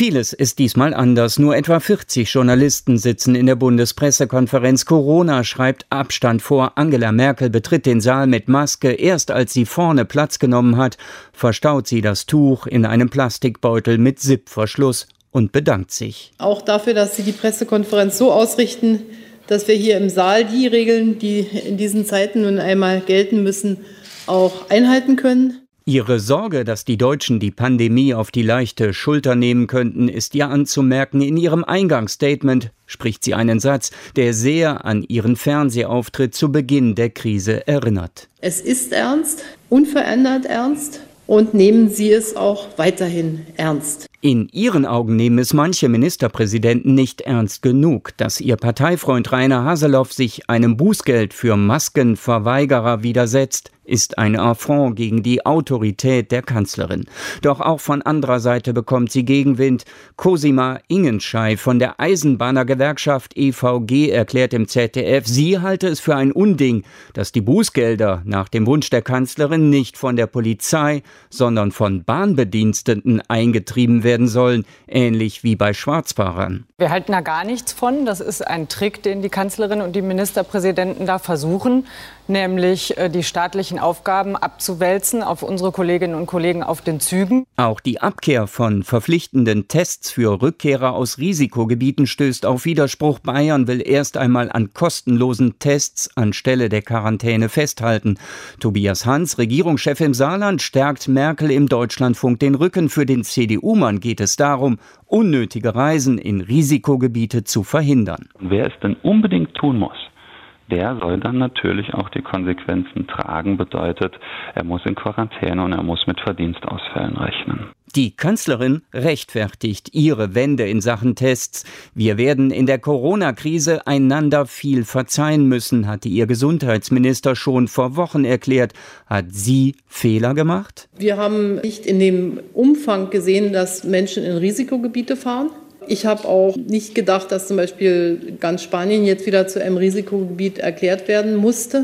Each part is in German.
Vieles ist diesmal anders. Nur etwa 40 Journalisten sitzen in der Bundespressekonferenz. Corona schreibt Abstand vor. Angela Merkel betritt den Saal mit Maske. Erst als sie vorne Platz genommen hat, verstaut sie das Tuch in einem Plastikbeutel mit Zipfverschluss und bedankt sich. Auch dafür, dass Sie die Pressekonferenz so ausrichten, dass wir hier im Saal die Regeln, die in diesen Zeiten nun einmal gelten müssen, auch einhalten können. Ihre Sorge, dass die Deutschen die Pandemie auf die leichte Schulter nehmen könnten, ist ihr anzumerken. In ihrem Eingangsstatement spricht sie einen Satz, der sehr an ihren Fernsehauftritt zu Beginn der Krise erinnert. Es ist ernst, unverändert ernst, und nehmen Sie es auch weiterhin ernst. In ihren Augen nehmen es manche Ministerpräsidenten nicht ernst genug, dass ihr Parteifreund Rainer Haseloff sich einem Bußgeld für Maskenverweigerer widersetzt, ist ein Affront gegen die Autorität der Kanzlerin. Doch auch von anderer Seite bekommt sie Gegenwind. Cosima Ingenschei von der Eisenbahnergewerkschaft EVG erklärt im ZDF, sie halte es für ein Unding, dass die Bußgelder nach dem Wunsch der Kanzlerin nicht von der Polizei, sondern von Bahnbediensteten eingetrieben werden sollen, ähnlich wie bei Schwarzfahrern. Wir halten da gar nichts von. Das ist ein Trick, den die Kanzlerin und die Ministerpräsidenten da versuchen, nämlich die staatlichen Aufgaben abzuwälzen auf unsere Kolleginnen und Kollegen auf den Zügen. Auch die Abkehr von verpflichtenden Tests für Rückkehrer aus Risikogebieten stößt auf Widerspruch. Bayern will erst einmal an kostenlosen Tests anstelle der Quarantäne festhalten. Tobias Hans, Regierungschef im Saarland, stärkt Merkel im Deutschlandfunk den Rücken. Für den CDU-Mann geht es darum, unnötige Reisen in Risikogebiete zu verhindern. Wer es denn unbedingt tun muss, der soll dann natürlich auch die Konsequenzen tragen. Bedeutet, er muss in Quarantäne und er muss mit Verdienstausfällen rechnen. Die Kanzlerin rechtfertigt ihre Wende in Sachen Tests. Wir werden in der Corona-Krise einander viel verzeihen müssen, hatte ihr Gesundheitsminister schon vor Wochen erklärt. Hat sie Fehler gemacht? Wir haben nicht in dem Umfang gesehen, dass Menschen in Risikogebiete fahren. Ich habe auch nicht gedacht, dass zum Beispiel ganz Spanien jetzt wieder zu einem Risikogebiet erklärt werden musste.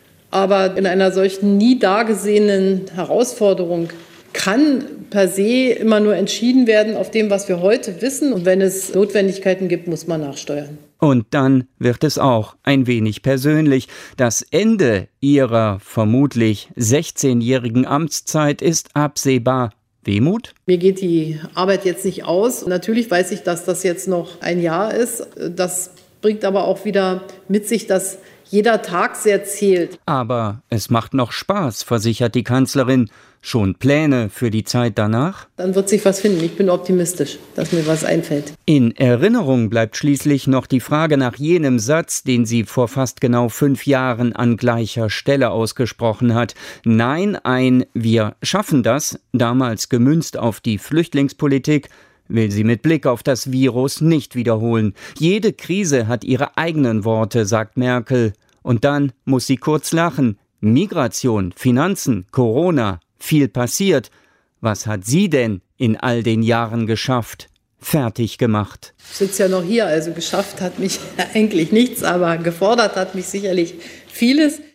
Aber in einer solchen nie dagesehenen Herausforderung kann per se immer nur entschieden werden auf dem, was wir heute wissen. Und wenn es Notwendigkeiten gibt, muss man nachsteuern. Und dann wird es auch ein wenig persönlich. Das Ende ihrer vermutlich 16-jährigen Amtszeit ist absehbar. Wehmut? Mir geht die Arbeit jetzt nicht aus. Natürlich weiß ich, dass das jetzt noch ein Jahr ist. Das bringt aber auch wieder mit sich, dass jeder Tag sehr zählt. Aber es macht noch Spaß, versichert die Kanzlerin. Schon Pläne für die Zeit danach? Dann wird sich was finden. Ich bin optimistisch, dass mir was einfällt. In Erinnerung bleibt schließlich noch die Frage nach jenem Satz, den sie vor fast genau 5 Jahren an gleicher Stelle ausgesprochen hat. Nein, ein Wir schaffen das, damals gemünzt auf die Flüchtlingspolitik, will sie mit Blick auf das Virus nicht wiederholen. Jede Krise hat ihre eigenen Worte, sagt Merkel. Und dann muss sie kurz lachen. Migration, Finanzen, Corona, viel passiert. Was hat sie denn in all den Jahren geschafft? Fertig gemacht. Ich sitze ja noch hier, also geschafft hat mich eigentlich nichts, aber gefordert hat mich sicherlich vieles.